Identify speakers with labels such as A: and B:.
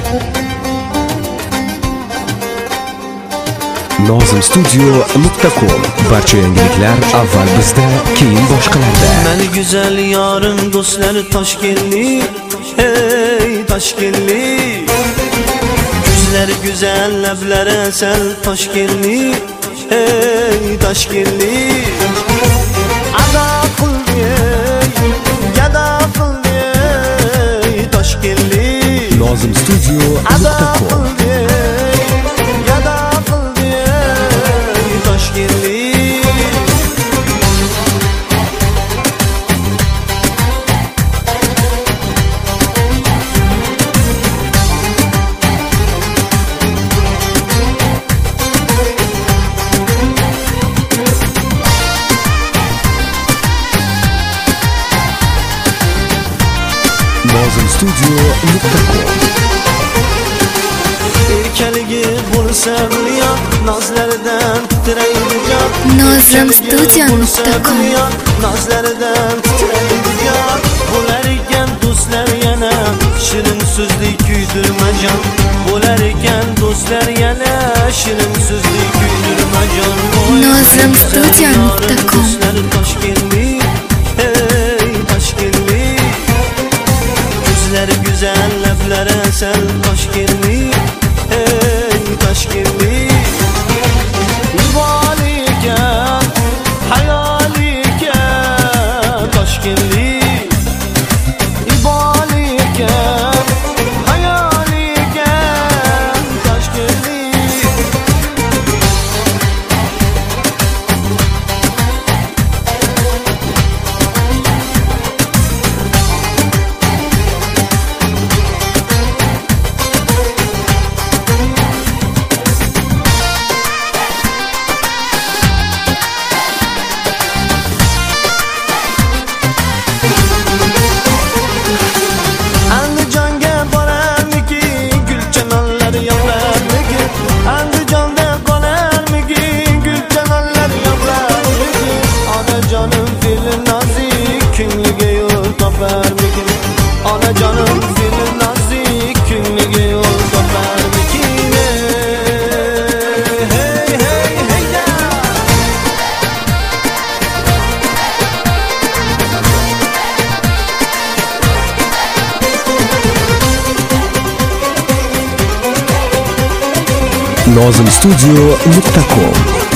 A: Nozimstudio.com. Barcha yangiliklar avval bizda, keyin boshqalarda.
B: Meni güzel yarım do'stlar Toshkentli, hey Toshkentli. Güzler güzel labları asal Toshkentli, hey Toshkentli. Ada qildi, gada qildi Toshkentli.
A: Nozimstudio.com. Nozimstudio.com.
B: Erkaligi bo'lsa ya nazlaridan titraydi jon.
C: Nozimstudio.com.
B: Nazlaridan titraydi jon. Bo'lar ekan do'stlar yana shirin so'zli kuydirma jon. Bo'lar ekan do'stlar yana shirin so'zli kuydirma jon.
C: Nozimstudio.com.
B: Toshkentli, hey Toshkentli. Güzler güzel labları asal Toshkentli, hey Toshkentli. İbaliken, hayaliken Toshkentli. İbaliken, hayaliken Toshkentli. Ana canım senin nazik künlüğe yol topar mekine. Hey hey hey ya.
A: Nozimstudio.com.